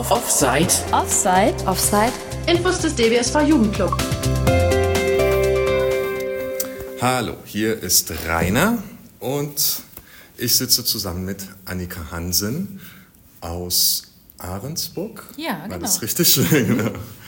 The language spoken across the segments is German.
Offside. Offside. Infos des DBSV Jugendclub. Hallo, hier ist Rainer und ich sitze zusammen mit Annika Hansen aus Ahrensburg. Ja, genau. War das richtig? Genau.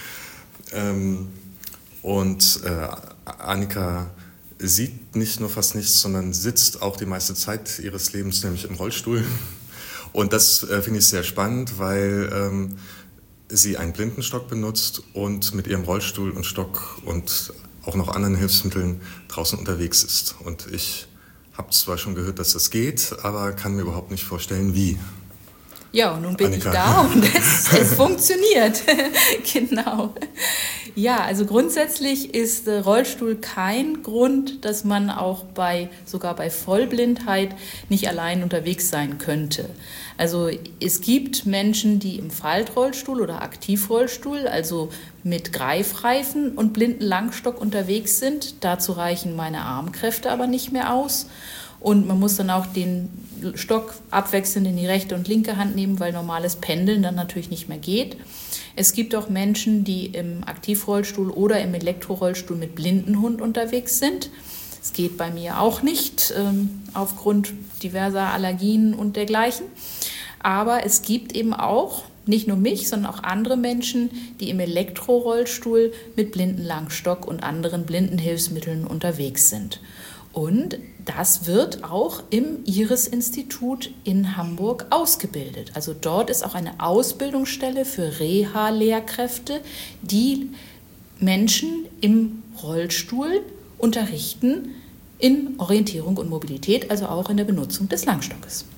Annika sieht nicht nur fast nichts, sondern sitzt auch die meiste Zeit ihres Lebens nämlich im Rollstuhl. Und das finde ich sehr spannend, weil sie einen Blindenstock benutzt und mit ihrem Rollstuhl und Stock und auch noch anderen Hilfsmitteln draußen unterwegs ist. Und ich habe zwar schon gehört, dass das geht, aber kann mir überhaupt nicht vorstellen, wie. Ja, und nun bin Annika. Ich da und es funktioniert. Genau. Ja, also grundsätzlich ist Rollstuhl kein Grund, dass man auch sogar bei Vollblindheit nicht allein unterwegs sein könnte. Also es gibt Menschen, die im Faltrollstuhl oder Aktivrollstuhl, also mit Greifreifen und blinden Langstock unterwegs sind. Dazu reichen meine Armkräfte aber nicht mehr aus. Und man muss dann auch den Stock abwechselnd in die rechte und linke Hand nehmen, weil normales Pendeln dann natürlich nicht mehr geht. Es gibt auch Menschen, die im Aktivrollstuhl oder im Elektrorollstuhl mit Blindenhund unterwegs sind. Das geht bei mir auch nicht, aufgrund diverser Allergien und dergleichen. Aber es gibt eben auch nicht nur mich, sondern auch andere Menschen, die im Elektrorollstuhl mit Blindenlangstock und anderen Blindenhilfsmitteln unterwegs sind. Und das wird auch im IRIS-Institut in Hamburg ausgebildet. Also dort ist auch eine Ausbildungsstelle für Reha-Lehrkräfte, die Menschen im Rollstuhl unterrichten in Orientierung und Mobilität, also auch in der Benutzung des Langstockes.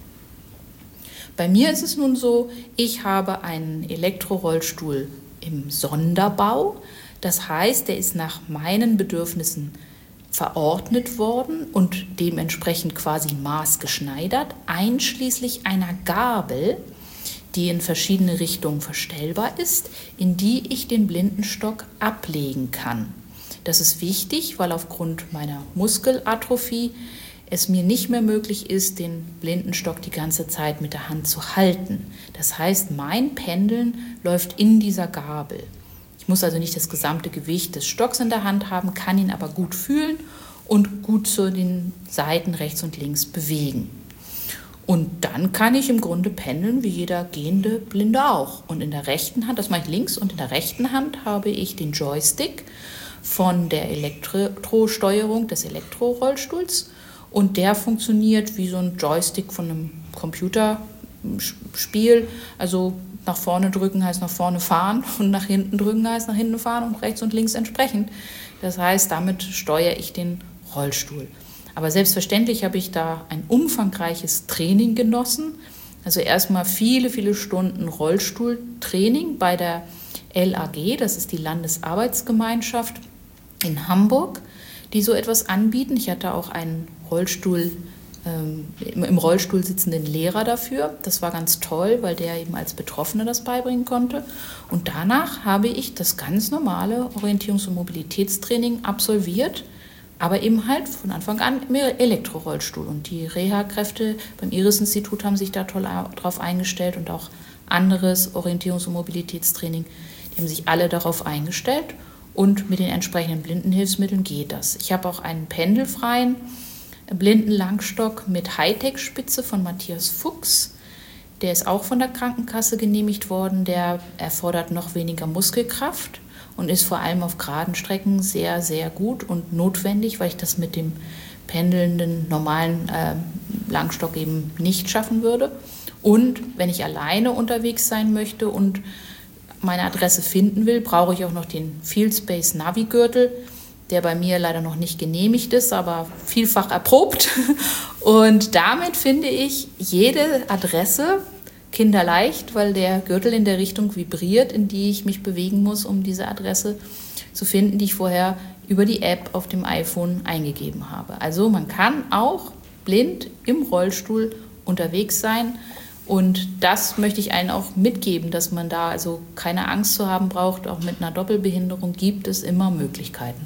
Bei mir ist es nun so, ich habe einen Elektrorollstuhl im Sonderbau. Das heißt, der ist nach meinen Bedürfnissen verordnet worden und dementsprechend quasi maßgeschneidert, einschließlich einer Gabel, die in verschiedene Richtungen verstellbar ist, in die ich den Blindenstock ablegen kann. Das ist wichtig, weil aufgrund meiner Muskelatrophie es mir nicht mehr möglich ist, den Blindenstock die ganze Zeit mit der Hand zu halten. Das heißt, mein Pendeln läuft in dieser Gabel. Ich muss also nicht das gesamte Gewicht des Stocks in der Hand haben, kann ihn aber gut fühlen und gut zu den Seiten rechts und links bewegen. Und dann kann ich im Grunde pendeln, wie jeder gehende Blinde auch. Und in der rechten Hand, das mache ich links, und in der rechten Hand habe ich den Joystick von der Elektrosteuerung des Elektrorollstuhls. Und der funktioniert wie so ein Joystick von einem Computerspiel. Also nach vorne drücken heißt nach vorne fahren und nach hinten drücken heißt nach hinten fahren und rechts und links entsprechend. Das heißt, damit steuere ich den Rollstuhl. Aber selbstverständlich habe ich da ein umfangreiches Training genossen. Also erstmal viele, viele Stunden Rollstuhltraining bei der LAG, das ist die Landesarbeitsgemeinschaft in Hamburg, die so etwas anbieten. Ich hatte auch einen im Rollstuhl sitzenden Lehrer dafür. Das war ganz toll, weil der eben als Betroffener das beibringen konnte. Und danach habe ich das ganz normale Orientierungs- und Mobilitätstraining absolviert, aber eben halt von Anfang an im Elektrorollstuhl. Und die Reha-Kräfte beim IRIS-Institut haben sich da toll drauf eingestellt und auch anderes Orientierungs- und Mobilitätstraining. Die haben sich alle darauf eingestellt und mit den entsprechenden Blindenhilfsmitteln geht das. Ich habe auch einen pendelfreien Blindenlangstock mit Hightech-Spitze von Matthias Fuchs. Der ist auch von der Krankenkasse genehmigt worden. Der erfordert noch weniger Muskelkraft und ist vor allem auf geraden Strecken sehr, sehr gut und notwendig, weil ich das mit dem pendelnden normalen Langstock eben nicht schaffen würde. Und wenn ich alleine unterwegs sein möchte und meine Adresse finden will, brauche ich auch noch den Fieldspace Navi-Gürtel, der bei mir leider noch nicht genehmigt ist, aber vielfach erprobt. Und damit finde ich jede Adresse kinderleicht, weil der Gürtel in der Richtung vibriert, in die ich mich bewegen muss, um diese Adresse zu finden, die ich vorher über die App auf dem iPhone eingegeben habe. Also man kann auch blind im Rollstuhl unterwegs sein. Und das möchte ich allen auch mitgeben, dass man da also keine Angst zu haben braucht. Auch mit einer Doppelbehinderung gibt es immer Möglichkeiten.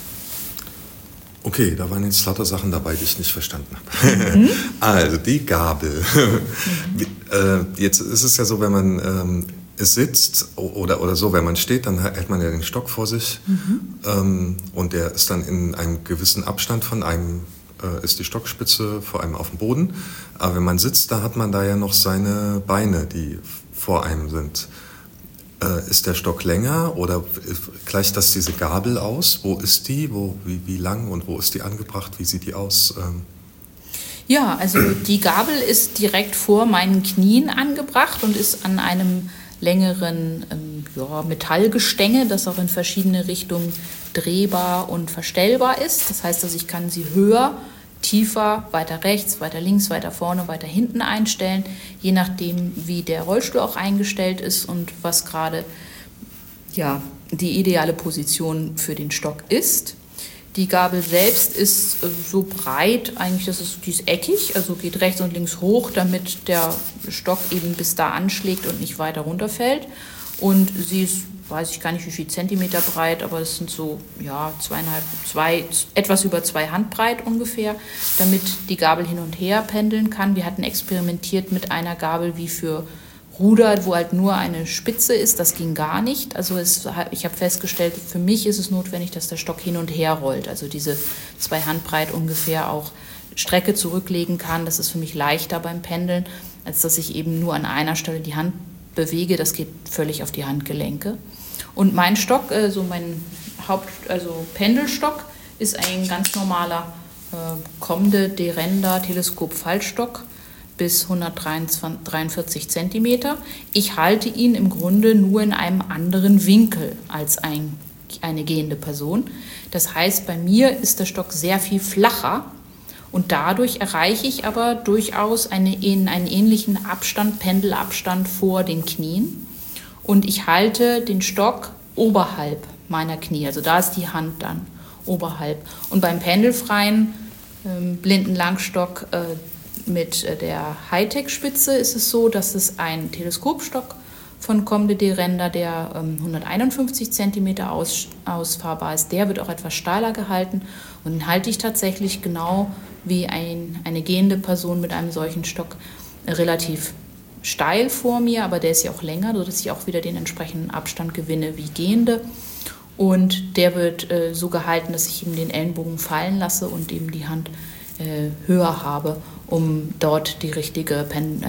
Okay, da waren jetzt lauter Sachen dabei, die ich nicht verstanden habe. Also die Gabel. Jetzt ist es ja so, wenn man sitzt oder so, wenn man steht, dann hält man ja den Stock vor sich und der ist dann in einem gewissen Abstand von einem, ist die Stockspitze vor einem auf dem Boden. Aber wenn man sitzt, da hat man da ja noch seine Beine, die vor einem sind. Ist der Stock länger oder gleicht das diese Gabel aus? Wo ist die? Wie lang und wo ist die angebracht? Wie sieht die aus? Ja, also die Gabel ist direkt vor meinen Knien angebracht und ist an einem längeren Metallgestänge, das auch in verschiedene Richtungen drehbar und verstellbar ist. Das heißt, also ich kann sie höher, tiefer, weiter rechts, weiter links, weiter vorne, weiter hinten einstellen, je nachdem, wie der Rollstuhl auch eingestellt ist und was gerade die ideale Position für den Stock ist. Die Gabel selbst ist so breit, eigentlich, die ist eckig, also geht rechts und links hoch, damit der Stock eben bis da anschlägt und nicht weiter runterfällt. Und sie ist, weiß ich gar nicht wie viel Zentimeter breit, aber es sind so etwas über 2 Handbreit ungefähr, damit die Gabel hin und her pendeln kann. Wir hatten experimentiert mit einer Gabel wie für Ruder, wo halt nur eine Spitze ist, das ging gar nicht. Also ich habe festgestellt, für mich ist es notwendig, dass der Stock hin und her rollt, also diese 2 Handbreit ungefähr auch Strecke zurücklegen kann. Das ist für mich leichter beim Pendeln, als dass ich eben nur an einer Stelle die Hand bewege. Das geht völlig auf die Handgelenke. Und mein Stock, mein Pendelstock, ist ein ganz normaler Comde de Renda Teleskop-Fallstock bis 143 cm. Ich halte ihn im Grunde nur in einem anderen Winkel als eine gehende Person. Das heißt, bei mir ist der Stock sehr viel flacher und dadurch erreiche ich aber durchaus einen ähnlichen Pendelabstand vor den Knien. Und ich halte den Stock oberhalb meiner Knie, also da ist die Hand dann oberhalb. Und beim pendelfreien Blindenlangstock mit der Hightech-Spitze ist es so, dass es ein Teleskopstock von Comde de Renda, der 151 cm ausfahrbar ist. Der wird auch etwas steiler gehalten und den halte ich tatsächlich genau wie eine gehende Person mit einem solchen Stock relativ steil vor mir, aber der ist ja auch länger, sodass ich auch wieder den entsprechenden Abstand gewinne wie Gehende. Und der wird so gehalten, dass ich eben den Ellenbogen fallen lasse und eben die Hand höher habe, um dort die richtige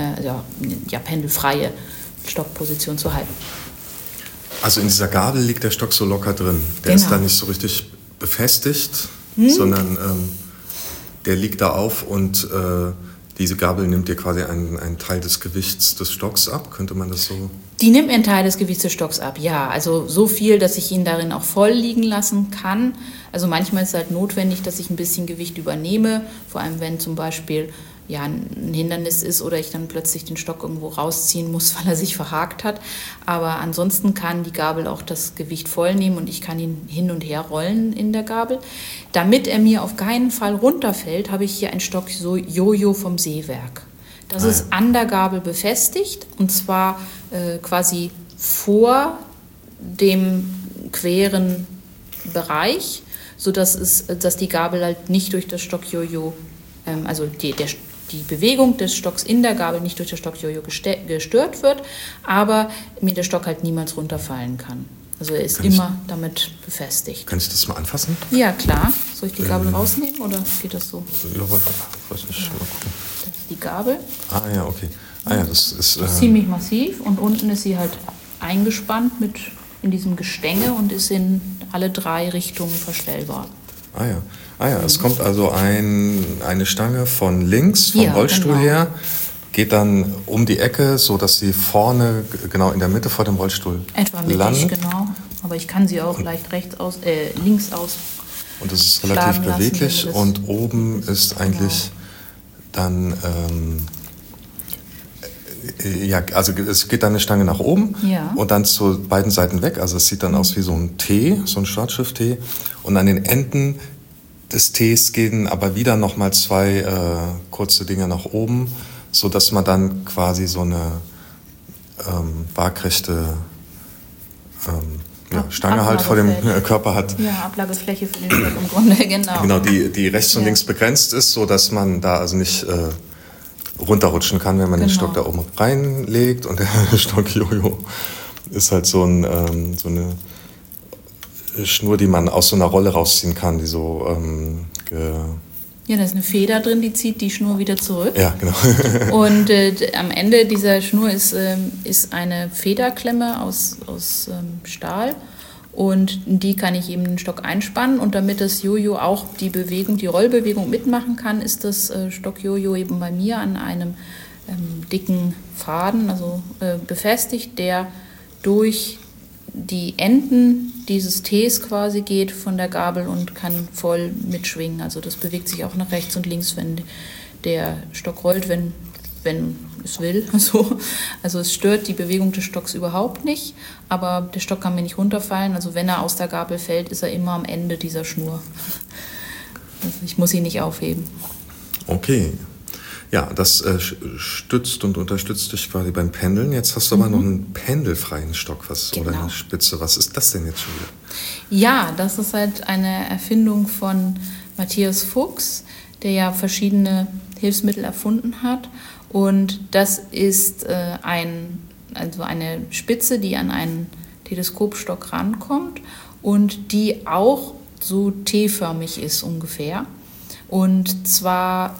pendelfreie Stockposition zu halten. Also in dieser Gabel liegt der Stock so locker drin. Der ist da nicht so richtig befestigt, sondern der liegt da auf und diese Gabel nimmt dir quasi einen Teil des Gewichts des Stocks ab. Könnte man das so? Die nimmt einen Teil des Gewichts des Stocks ab, ja. Also so viel, dass ich ihn darin auch voll liegen lassen kann. Also manchmal ist es halt notwendig, dass ich ein bisschen Gewicht übernehme. Vor allem, wenn zum Beispiel ein Hindernis ist oder ich dann plötzlich den Stock irgendwo rausziehen muss, weil er sich verhakt hat. Aber ansonsten kann die Gabel auch das Gewicht voll nehmen und ich kann ihn hin und her rollen in der Gabel. Damit er mir auf keinen Fall runterfällt, habe ich hier ein Stock Jojo vom Seewerk. Das ist an der Gabel befestigt und zwar quasi vor dem queren Bereich, sodass dass die Gabel halt nicht durch das Stock-Jojo, also die Bewegung des Stocks in der Gabel nicht durch das Stock-Jojo gestört wird, aber mir der Stock halt niemals runterfallen kann. Also er ist immer damit befestigt. Kann ich das mal anfassen? Ja, klar. Soll ich die Gabel rausnehmen oder geht das so? Ja, weiß nicht. Mal gucken. Das ist die Gabel. Ah ja, okay. Ah ja, das ist ziemlich massiv und unten ist sie halt eingespannt in diesem Gestänge und ist in alle 3 Richtungen verstellbar. Ah ja, es kommt also eine Stange von links vom Rollstuhl her, geht dann um die Ecke, so dass sie vorne genau in der Mitte vor dem Rollstuhl landet. Genau. Aber ich kann sie auch leicht links aus. Und es ist relativ beweglich und oben ist eigentlich dann also es geht dann eine Stange nach oben und dann zu beiden Seiten weg. Also es sieht dann aus wie so ein T, so ein Startschiff-T. Und an den Enden des Ts gehen aber wieder nochmal 2 kurze Dinge nach oben, sodass man dann quasi so eine waagrechte Stange halt vor dem Körper hat. Ja, Ablagefläche für den Stock im Grunde, genau. Genau, die rechts und links begrenzt ist, sodass man da also nicht runterrutschen kann, wenn man den Stock da oben reinlegt und der Stock Jojo. ist halt so eine Schnur, die man aus so einer Rolle rausziehen kann, die so ja, da ist eine Feder drin, die zieht die Schnur wieder zurück. Ja, genau. Und am Ende dieser Schnur ist eine Federklemme aus Stahl. Und die kann ich eben den Stock einspannen. Und damit das Jojo auch die Rollbewegung mitmachen kann, ist das Stockjojo eben bei mir an einem dicken Faden, befestigt, der durch die Enden dieses Ts quasi geht von der Gabel und kann voll mitschwingen. Also das bewegt sich auch nach rechts und links, wenn der Stock rollt, wenn es will. Also es stört die Bewegung des Stocks überhaupt nicht, aber der Stock kann mir nicht runterfallen. Also wenn er aus der Gabel fällt, ist er immer am Ende dieser Schnur. Also ich muss ihn nicht aufheben. Okay. Ja, das stützt und unterstützt dich quasi beim Pendeln. Jetzt hast du aber noch einen pendelfreien Stock oder eine Spitze. Was ist das denn jetzt schon wieder? Ja, das ist halt eine Erfindung von Matthias Fuchs, der ja verschiedene Hilfsmittel erfunden hat. Und das ist eine Spitze, die an einen Teleskopstock rankommt und die auch so T-förmig ist ungefähr. Und zwar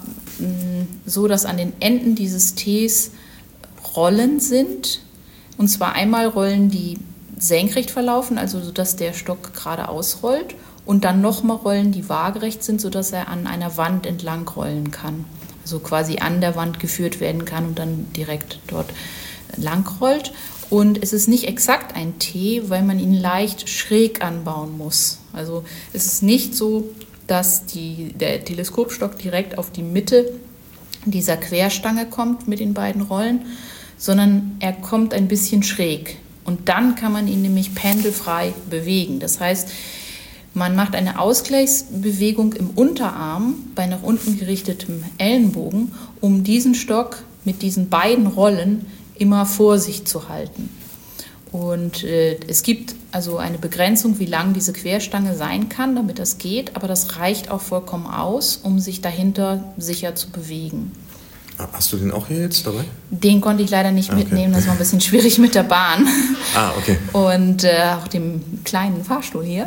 so, dass an den Enden dieses Ts Rollen sind. Und zwar einmal Rollen, die senkrecht verlaufen, also sodass der Stock geradeaus rollt. Und dann nochmal Rollen, die waagerecht sind, sodass er an einer Wand entlang rollen kann. Also quasi an der Wand geführt werden kann und dann direkt dort lang rollt. Und es ist nicht exakt ein T, weil man ihn leicht schräg anbauen muss. Also es ist nicht so, dass der Teleskopstock direkt auf die Mitte dieser Querstange kommt mit den beiden Rollen, sondern er kommt ein bisschen schräg. Und dann kann man ihn nämlich pendelfrei bewegen. Das heißt, man macht eine Ausgleichsbewegung im Unterarm bei nach unten gerichtetem Ellenbogen, um diesen Stock mit diesen beiden Rollen immer vor sich zu halten. Und es gibt also eine Begrenzung, wie lang diese Querstange sein kann, damit das geht, aber das reicht auch vollkommen aus, um sich dahinter sicher zu bewegen. Hast du den auch hier jetzt dabei? Den konnte ich leider nicht mitnehmen, das war ein bisschen schwierig mit der Bahn. Okay. Und auch dem kleinen Fahrstuhl hier.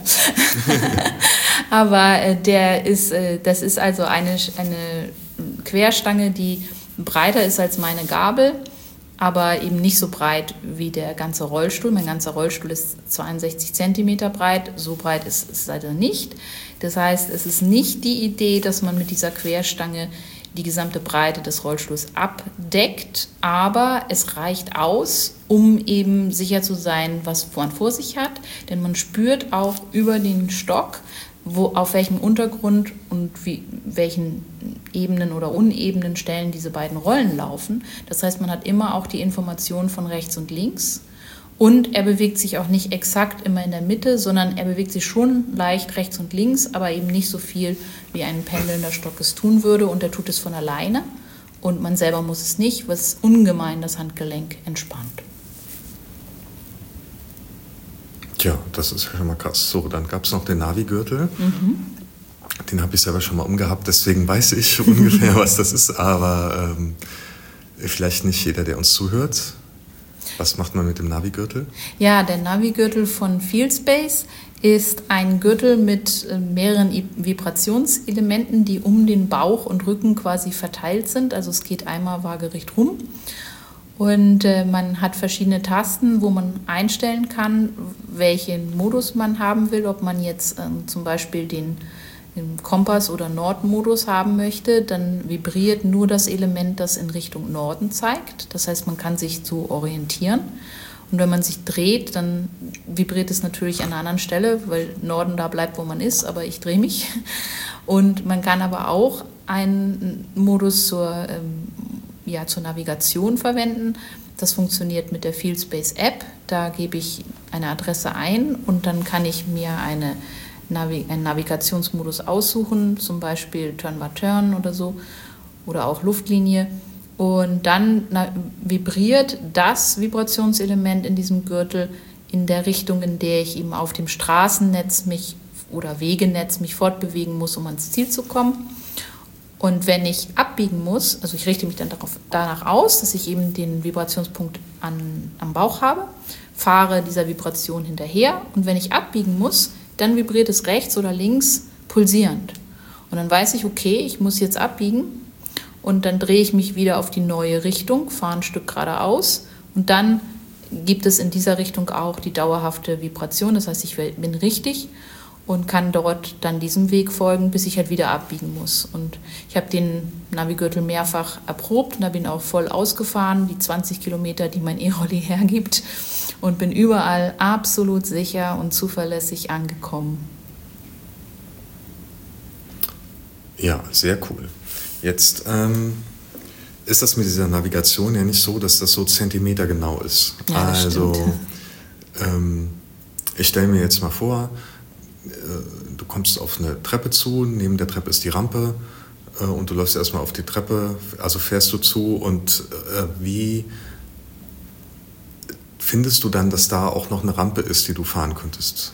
Aber das ist also eine Querstange, die breiter ist als meine Gabel, aber eben nicht so breit wie der ganze Rollstuhl. Mein ganzer Rollstuhl ist 62 cm breit, so breit ist es leider nicht. Das heißt, es ist nicht die Idee, dass man mit dieser Querstange die gesamte Breite des Rollstuhls abdeckt, aber es reicht aus, um eben sicher zu sein, was man vor sich hat, denn man spürt auch über den Stock, auf welchem Untergrund und welchen Ebenen oder unebenen Stellen diese beiden Rollen laufen. Das heißt, man hat immer auch die Information von rechts und links. Und er bewegt sich auch nicht exakt immer in der Mitte, sondern er bewegt sich schon leicht rechts und links, aber eben nicht so viel, wie ein pendelnder Stock es tun würde. Und er tut es von alleine und man selber muss es nicht, was ungemein das Handgelenk entspannt. Tja, das ist ja schon mal krass. So, dann gab es noch den Navi-Gürtel. Den habe ich selber schon mal umgehabt, deswegen weiß ich ungefähr, was das ist. Aber vielleicht nicht jeder, der uns zuhört. Was macht man mit dem Navi-Gürtel? Ja, der Navi-Gürtel von FieldSpace ist ein Gürtel mit mehreren Vibrationselementen, die um den Bauch und Rücken quasi verteilt sind. Also es geht einmal waagerecht rum. Und man hat verschiedene Tasten, wo man einstellen kann, welchen Modus man haben will. Ob man jetzt zum Beispiel den Kompass- oder Nordmodus haben möchte, dann vibriert nur das Element, das in Richtung Norden zeigt. Das heißt, man kann sich so orientieren. Und wenn man sich dreht, dann vibriert es natürlich an einer anderen Stelle, weil Norden da bleibt, wo man ist, aber ich drehe mich. Und man kann aber auch einen Modus zur Navigation verwenden. Das funktioniert mit der FieldSpace App. Da gebe ich eine Adresse ein und dann kann ich mir einen Navigationsmodus aussuchen, zum Beispiel Turn by Turn oder so, oder auch Luftlinie. Und dann vibriert das Vibrationselement in diesem Gürtel in der Richtung, in der ich eben auf dem Straßennetz oder Wegenetz mich fortbewegen muss, um ans Ziel zu kommen. Und wenn ich abbiegen muss, also ich richte mich dann danach aus, dass ich eben den Vibrationspunkt am Bauch habe, fahre dieser Vibration hinterher und wenn ich abbiegen muss, dann vibriert es rechts oder links pulsierend. Und dann weiß ich, okay, ich muss jetzt abbiegen und dann drehe ich mich wieder auf die neue Richtung, fahre ein Stück geradeaus und dann gibt es in dieser Richtung auch die dauerhafte Vibration. Das heißt, ich bin richtig und kann dort dann diesem Weg folgen, bis ich halt wieder abbiegen muss. Und ich habe den Navigürtel mehrfach erprobt und habe ihn auch voll ausgefahren, die 20 Kilometer, die mein E-Rolli hergibt, und bin überall absolut sicher und zuverlässig angekommen. Ja, sehr cool. Jetzt ist das mit dieser Navigation ja nicht so, dass das so zentimetergenau ist. Ja, das stimmt. Ich stelle mir jetzt mal vor, du kommst auf eine Treppe zu, neben der Treppe ist die Rampe und du läufst erstmal auf die Treppe, also fährst du zu und wie findest du dann, dass da auch noch eine Rampe ist, die du fahren könntest?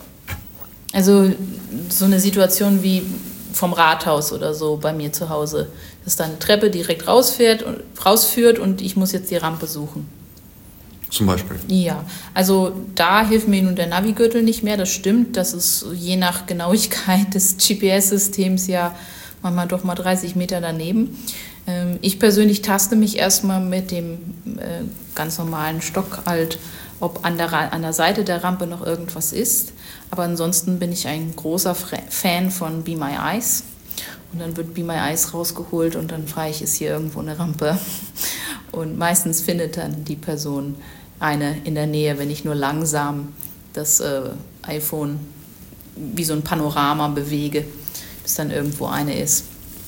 Also so eine Situation wie vom Rathaus oder so bei mir zu Hause, dass da eine Treppe direkt rausführt und ich muss jetzt die Rampe suchen. Zum Beispiel? Ja, also da hilft mir nun der Navigürtel nicht mehr, das stimmt, das ist je nach Genauigkeit des GPS-Systems ja manchmal doch mal 30 Meter daneben. Ich persönlich taste mich erstmal mit dem ganz normalen Stock halt, ob an der Seite der Rampe noch irgendwas ist. Aber ansonsten bin ich ein großer Fan von Be My Eyes. Und dann wird Be My Eyes rausgeholt und dann frage ich, ist hier irgendwo eine Rampe. Und meistens findet dann die Person eine in der Nähe, wenn ich nur langsam das iPhone wie so ein Panorama bewege, bis dann irgendwo eine ist.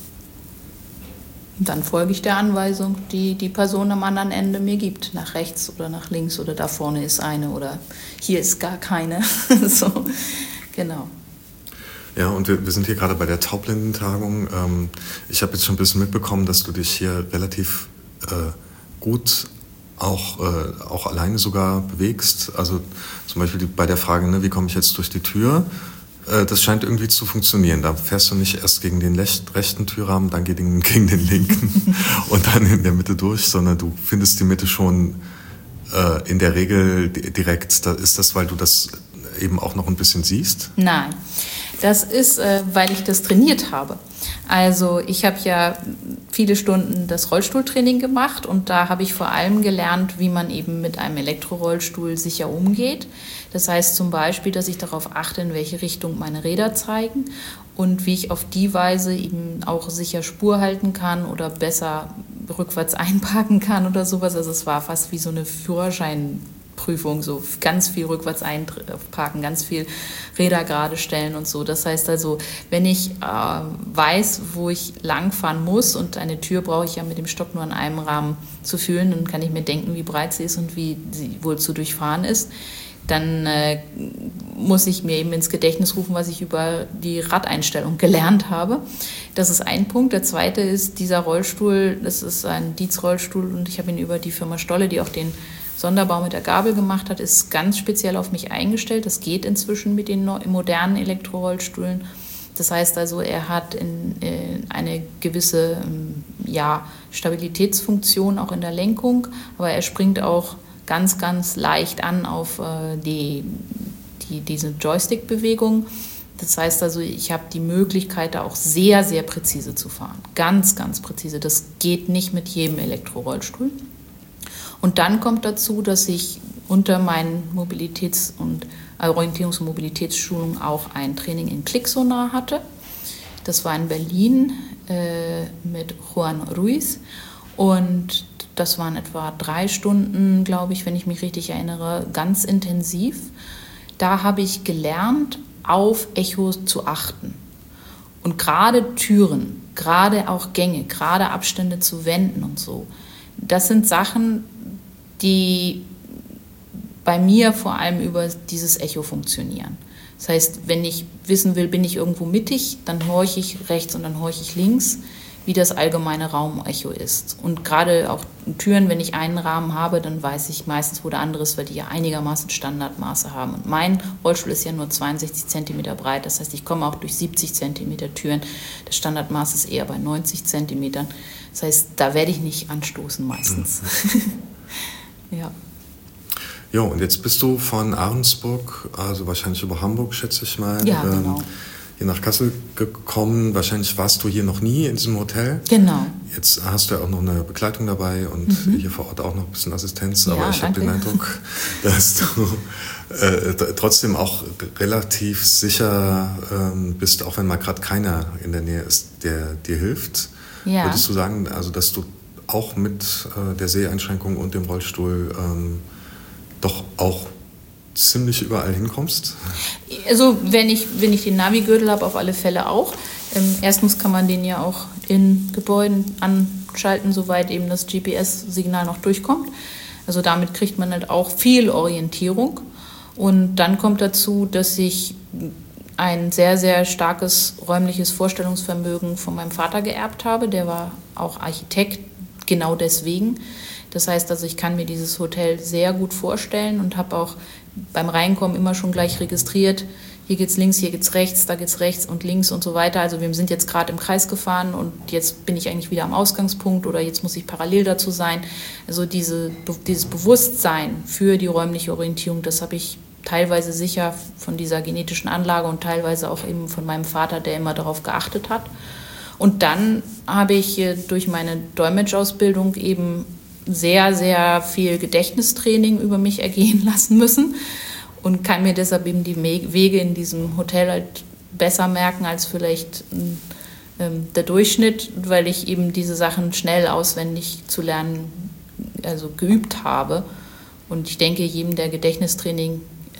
Und dann folge ich der Anweisung, die die Person am anderen Ende mir gibt. Nach rechts oder nach links oder da vorne ist eine oder hier ist gar keine. So, genau. Ja, und wir sind hier gerade bei der Taublindentagung. Ich habe jetzt schon ein bisschen mitbekommen, dass du dich hier relativ gut auch alleine sogar bewegst. Also zum Beispiel bei der Frage, ne, wie komme ich jetzt durch die Tür? Das scheint irgendwie zu funktionieren. Da fährst du nicht erst gegen den rechten Türrahmen, dann gegen den linken und dann in der Mitte durch, sondern du findest die Mitte schon in der Regel direkt. Ist das, weil du das eben auch noch ein bisschen siehst? Nein, das ist, weil ich das trainiert habe. Also ich habe ja viele Stunden das Rollstuhltraining gemacht und da habe ich vor allem gelernt, wie man eben mit einem Elektrorollstuhl sicher umgeht. Das heißt zum Beispiel, dass ich darauf achte, in welche Richtung meine Räder zeigen und wie ich auf die Weise eben auch sicher Spur halten kann oder besser rückwärts einparken kann oder sowas. Also es war fast wie so eine Führerscheinprüfung, so ganz viel rückwärts einparken, ganz viel Räder gerade stellen und so. Das heißt also, wenn ich weiß, wo ich langfahren muss und eine Tür brauche ich ja mit dem Stock nur an einem Rahmen zu fühlen, dann kann ich mir denken, wie breit sie ist und wie sie wohl zu durchfahren ist. Dann muss ich mir eben ins Gedächtnis rufen, was ich über die Radeinstellung gelernt habe. Das ist ein Punkt. Der zweite ist, dieser Rollstuhl, das ist ein Dietz-Rollstuhl und ich habe ihn über die Firma Stolle, die auch den Sonderbau mit der Gabel gemacht hat, ist ganz speziell auf mich eingestellt. Das geht inzwischen mit den modernen Elektrorollstühlen. Das heißt also, er hat eine gewisse Stabilitätsfunktion auch in der Lenkung, aber er springt auch ganz, ganz leicht an auf diese Joystick-Bewegung. Das heißt also, ich habe die Möglichkeit, da auch sehr, sehr präzise zu fahren. Ganz, ganz präzise. Das geht nicht mit jedem Elektrorollstuhl. Und dann kommt dazu, dass ich unter meinen Mobilitäts- und Orientierungs- und Mobilitätsschulungen auch ein Training in Klicksonar hatte. Das war in Berlin mit Juan Ruiz und das waren etwa 3 Stunden, glaube ich, wenn ich mich richtig erinnere, ganz intensiv. Da habe ich gelernt, auf Echos zu achten. Und gerade Türen, gerade auch Gänge, gerade Abstände zu Wänden und so, das sind Sachen, die bei mir vor allem über dieses Echo funktionieren. Das heißt, wenn ich wissen will, bin ich irgendwo mittig, dann horche ich rechts und dann horche ich links, wie das allgemeine Raumecho ist. Und gerade auch Türen, wenn ich einen Rahmen habe, dann weiß ich meistens, wo der andere ist, weil die ja einigermaßen Standardmaße haben. Und mein Rollstuhl ist ja nur 62 cm breit, das heißt, ich komme auch durch 70 cm Türen. Das Standardmaß ist eher bei 90 cm. Das heißt, da werde ich nicht anstoßen meistens. Ja. Ja, und jetzt bist du von Ahrensburg, also wahrscheinlich über Hamburg, schätze ich mal, Ja, genau. Hier nach Kassel gekommen. Wahrscheinlich warst du hier noch nie in diesem Hotel. Genau. Jetzt hast du ja auch noch eine Begleitung dabei und hier vor Ort auch noch ein bisschen Assistenz. Aber Ja, ich habe den danke. Eindruck, dass du trotzdem auch relativ sicher bist, auch wenn mal gerade keiner in der Nähe ist, der dir hilft. Ja. Würdest du sagen, also dass du auch mit der Seheinschränkung und dem Rollstuhl doch auch ziemlich überall hinkommst? Also wenn ich den Navigürtel habe, auf alle Fälle auch. Erstens kann man den ja auch in Gebäuden anschalten, soweit eben das GPS-Signal noch durchkommt. Also damit kriegt man halt auch viel Orientierung. Und dann kommt dazu, dass ich ein sehr, sehr starkes räumliches Vorstellungsvermögen von meinem Vater geerbt habe. Der war auch Architekt, genau deswegen. Das heißt also, ich kann mir dieses Hotel sehr gut vorstellen und habe auch beim Reinkommen immer schon gleich registriert, hier geht's links, hier geht's rechts, da geht's rechts und links und so weiter. Also wir sind jetzt gerade im Kreis gefahren und jetzt bin ich eigentlich wieder am Ausgangspunkt oder jetzt muss ich parallel dazu sein. Also dieses Bewusstsein für die räumliche Orientierung, das habe ich teilweise sicher von dieser genetischen Anlage und teilweise auch eben von meinem Vater, der immer darauf geachtet hat. Und dann habe ich durch meine Dolmetschausbildung eben sehr, sehr viel Gedächtnistraining über mich ergehen lassen müssen und kann mir deshalb eben die Wege in diesem Hotel halt besser merken als vielleicht der Durchschnitt, weil ich eben diese Sachen schnell auswendig zu lernen, also geübt habe. Und ich denke, jedem, der Gedächtnistraining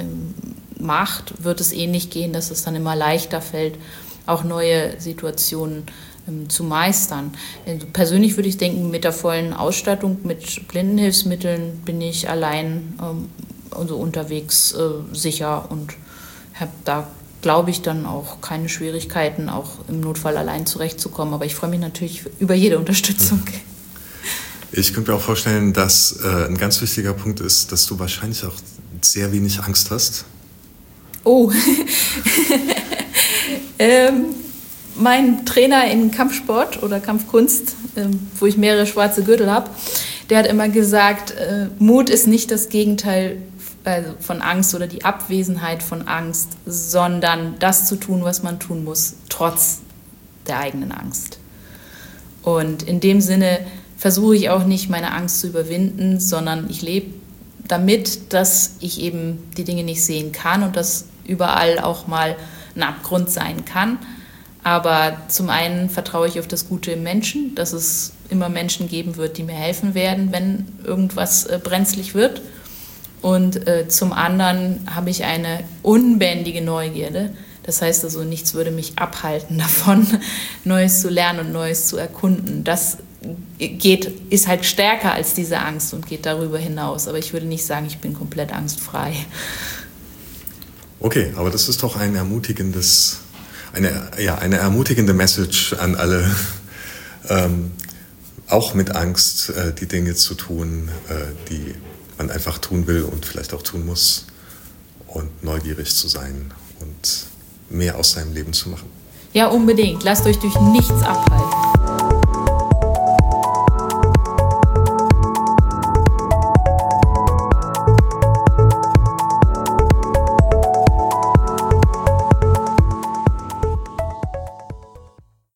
macht, wird es ähnlich gehen, dass es dann immer leichter fällt, auch neue Situationen zu meistern. Persönlich würde ich denken, mit der vollen Ausstattung, mit Blindenhilfsmitteln bin ich allein also unterwegs sicher und habe da, glaube ich, dann auch keine Schwierigkeiten, auch im Notfall allein zurechtzukommen. Aber ich freue mich natürlich über jede Unterstützung. Ich könnte mir auch vorstellen, dass ein ganz wichtiger Punkt ist, dass du wahrscheinlich auch sehr wenig Angst hast. Oh, mein Trainer in Kampfsport oder Kampfkunst, wo ich mehrere schwarze Gürtel habe, der hat immer gesagt, Mut ist nicht das Gegenteil von Angst oder die Abwesenheit von Angst, sondern das zu tun, was man tun muss, trotz der eigenen Angst. Und in dem Sinne versuche ich auch nicht, meine Angst zu überwinden, sondern ich lebe damit, dass ich eben die Dinge nicht sehen kann und dass überall auch mal ein Abgrund sein kann. Aber zum einen vertraue ich auf das Gute im Menschen, dass es immer Menschen geben wird, die mir helfen werden, wenn irgendwas brenzlig wird. Und zum anderen habe ich eine unbändige Neugierde. Das heißt also, nichts würde mich abhalten davon, Neues zu lernen und Neues zu erkunden. Das ist halt stärker als diese Angst und geht darüber hinaus. Aber ich würde nicht sagen, ich bin komplett angstfrei. Okay, aber das ist doch eine ermutigende Message an alle, auch mit Angst die Dinge zu tun, die man einfach tun will und vielleicht auch tun muss und neugierig zu sein und mehr aus seinem Leben zu machen. Ja, unbedingt. Lasst euch durch nichts abhalten.